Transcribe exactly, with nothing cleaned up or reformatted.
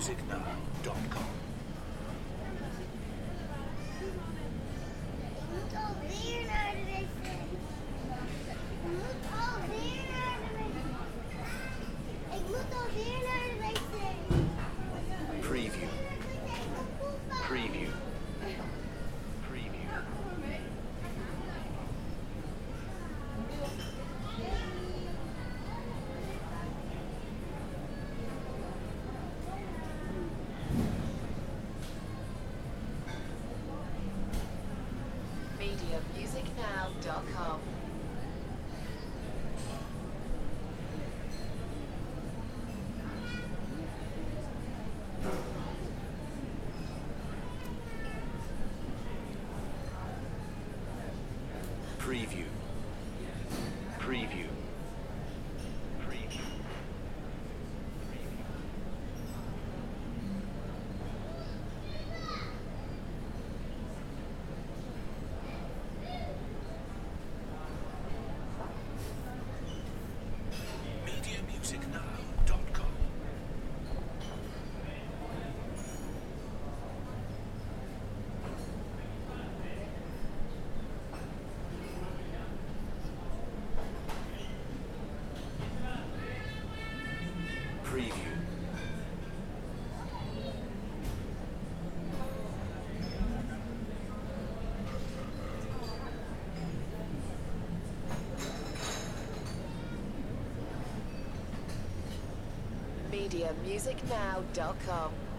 music now dot com. Preview. Preview. Preview. media music now dot com. Preview. Preview. Preview. media music now dot com. Preview. media music now dot com.